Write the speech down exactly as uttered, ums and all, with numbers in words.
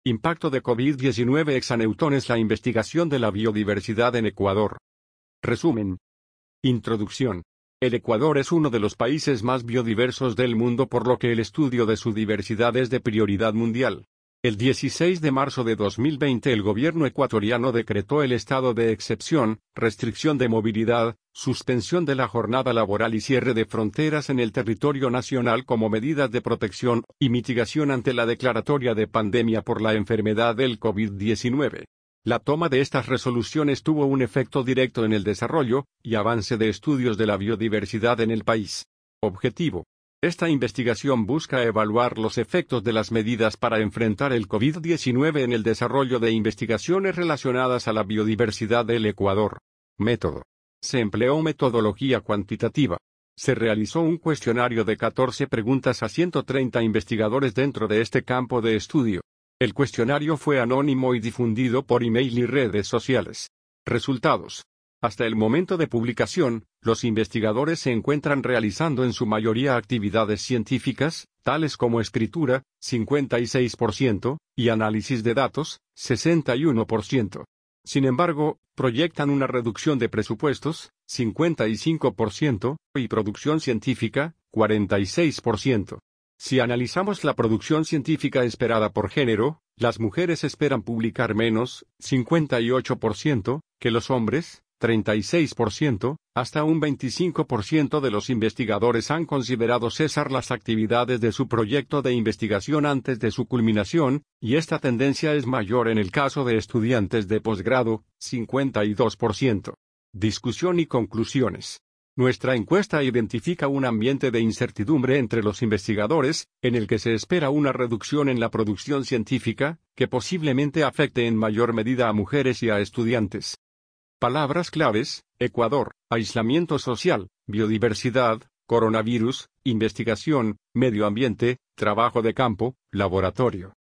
Impacto de COVID diecinueve exaneutrones. La investigación de la biodiversidad en Ecuador. Resumen. Introducción. El Ecuador es uno de los países más biodiversos del mundo, por lo que el estudio de su diversidad es de prioridad mundial. El dieciséis de marzo de dos mil veinte el gobierno ecuatoriano decretó el estado de excepción, restricción de movilidad, suspensión de la jornada laboral y cierre de fronteras en el territorio nacional como medidas de protección y mitigación ante la declaratoria de pandemia por la enfermedad del COVID diecinueve. La toma de estas resoluciones tuvo un efecto directo en el desarrollo y avance de estudios de la biodiversidad en el país. Objetivo. Esta investigación busca evaluar los efectos de las medidas para enfrentar el COVID diecinueve en el desarrollo de investigaciones relacionadas a la biodiversidad del Ecuador. Método. Se empleó metodología cuantitativa. Se realizó un cuestionario de catorce preguntas a ciento treinta investigadores dentro de este campo de estudio. El cuestionario fue anónimo y difundido por email y redes sociales. Resultados. Hasta el momento de publicación, los investigadores se encuentran realizando en su mayoría actividades científicas, tales como escritura, cincuenta y seis por ciento, y análisis de datos, sesenta y uno por ciento. Sin embargo, proyectan una reducción de presupuestos, cincuenta y cinco por ciento, y producción científica, cuarenta y seis por ciento. Si analizamos la producción científica esperada por género, las mujeres esperan publicar menos, cincuenta y ocho por ciento, que los hombres, treinta y seis por ciento, hasta un veinticinco por ciento de los investigadores han considerado cesar las actividades de su proyecto de investigación antes de su culminación, y esta tendencia es mayor en el caso de estudiantes de posgrado, cincuenta y dos por ciento. Discusión y conclusiones. Nuestra encuesta identifica un ambiente de incertidumbre entre los investigadores, en el que se espera una reducción en la producción científica, que posiblemente afecte en mayor medida a mujeres y a estudiantes. Palabras claves: Ecuador, aislamiento social, biodiversidad, coronavirus, investigación, medio ambiente, trabajo de campo, laboratorio.